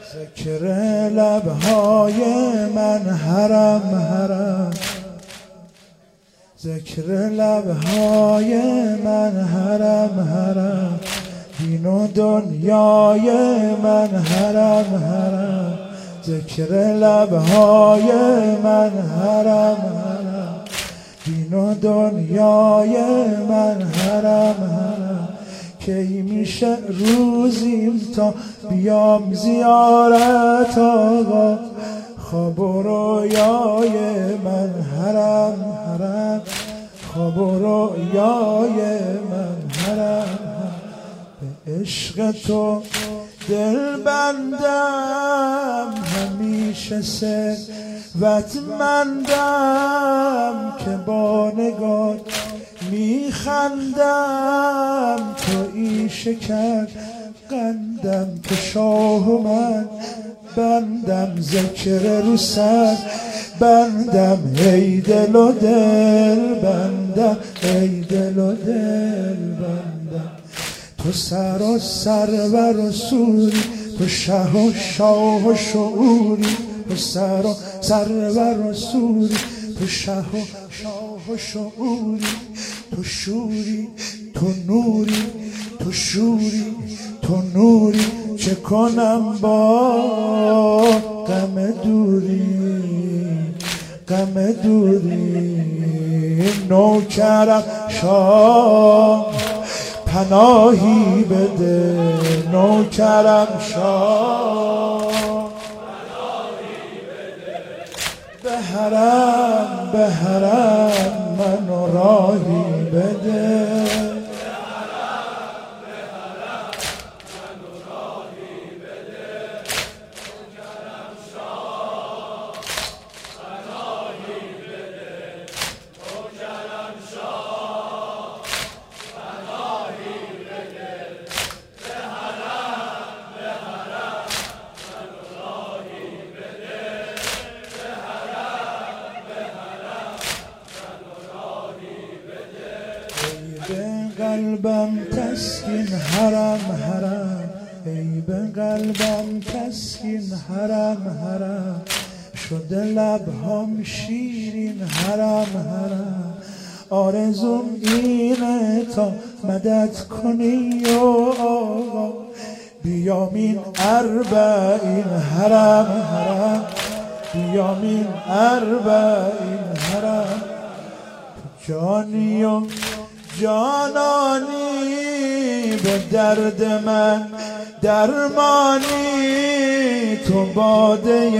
ذکر لبهای من حرم حرم، ذکر لبهای من حرم حرم، دین و دنیای من حرم حرم، ذکر لبهای من حرم حرم، دین و دنیای من حرم حرم. کی میشه روزیم تا بیام زیارت آقا، خواب و رویای من حرم حرم، خواب و رویای من حرم. به عشق تو دل بندم، همیشه ثروتمندم، که با نگاه میخندم. تویی شکر قندم که شاه و من بندم، ذکر رو سر بندم، ای دل و دل بندم، ای دل و دل بندم. تو سر و سرور و سوری، تو شه و شاه و شعوری، تو سر و سرور و سوری، تو شه و شاه و شعوری، تو شوری تو نوری، تو شوری تو نوری. چه کنم با غم دوری، غم دوری. نوکرم شاه پناهی بده، نوکرم شاه پناهی بده. به حرم به حرم منو راهی بده، به حرم منو راهی بده. نوکرم شاه پناهی بده، نوکرم شاه پناهی بده. به حرم منو راهی بده، به حرم منو راهی بده. ای به قلبم تسکین حرم حرم، ای به قلبم تسکین حرم حرم، شده لبهام شیرین حرم حرم. آرزوم اینه تا مدد کنی و آقا، بیامین اربعین حرم حرم، بیامین اربعین حرم. جانی و جانانی، به درد من درمانی، تو باده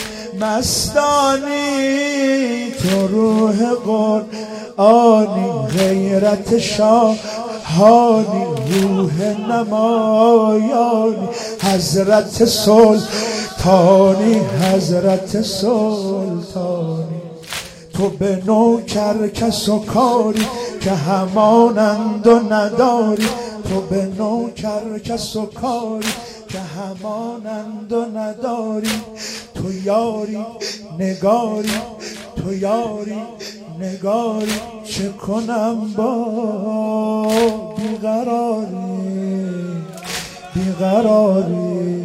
مستانی، تو روح قرآنی، غیرت شاهانی، روح نمایانی، حضرت سلطانی، حضرت سلطانی. تو به نوکر کس و کاری که همانند و نداری، تو به نوکر کس و کاری که همانند و نداری. تو یاری نگاری، تو یاری نگاری. چه کنم با بیقراری، بیقراری.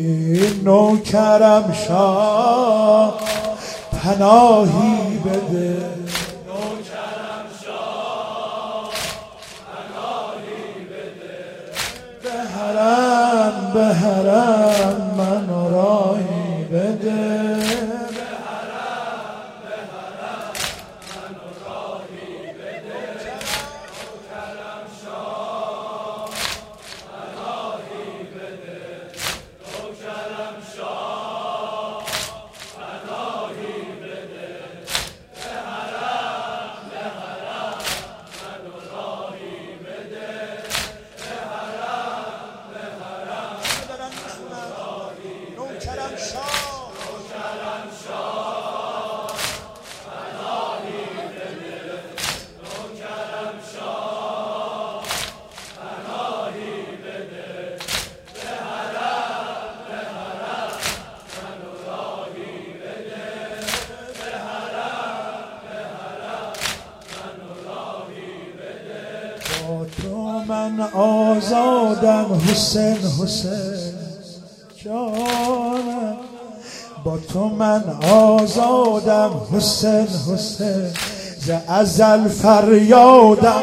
نوکرم شاه پناهی بده، نوکرم شاه پناهی بده. به حرم به حرم منو راهی بده، به حرم منو راهی بده. نوکرم شاه پناهی بده، نوکرم شاه پناهی بده. به حرم منو راهی بده، به حرم منو راهی بده. نوکرم شاه، نوکرم شاه پناهی بده، نوکرم شاه پناهی بده. به حرم منو راهی بده، به حرم منو راهی بده. با تو من آزادم حسین حسین، جانم با تو من آزادم حسین حسین ز ازل فریادم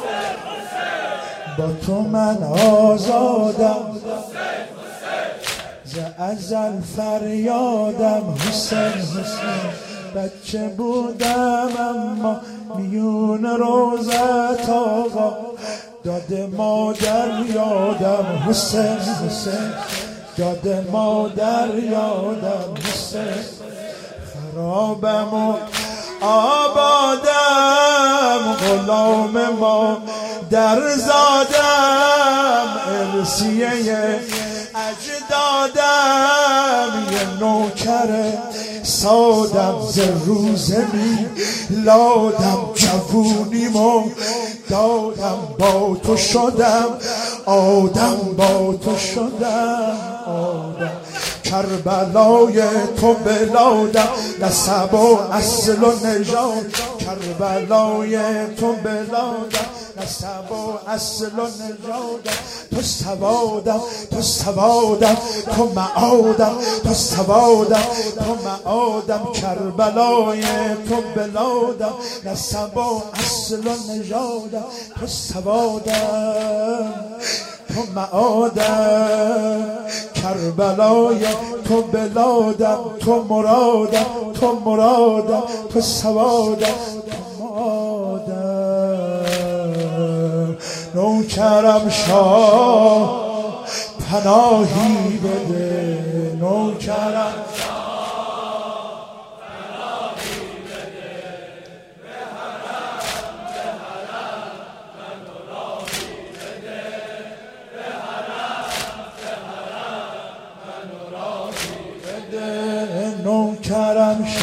با تو من آزادم ز ازل فریادم حسین حسین بچه بودم اما میون روزت آقا داد مادر یادم حسین حسین داد مادر یادم حسین خرابم و آبادم غلام ما در زادم ارسیه اجدادم یه نوکر سادم ز روز میلادم جوونیمو دادم با تو شدم آدم با تو شدم آدم کربلای تو بلادم نسب و اصل و نژاد کربلای تو بلادم نسب و اصل و نژادم تو سوادم تو سوادم تو معادم تو سوادم تو معادم کربلای تو بلادم نسب و اصل و نژادم تو سوادم تو معادم کربلای تو بلادم تو مرادم تو مرادم تو سوادم تو معادم نوکرم شاه پناهی بده نوکرم نوکرم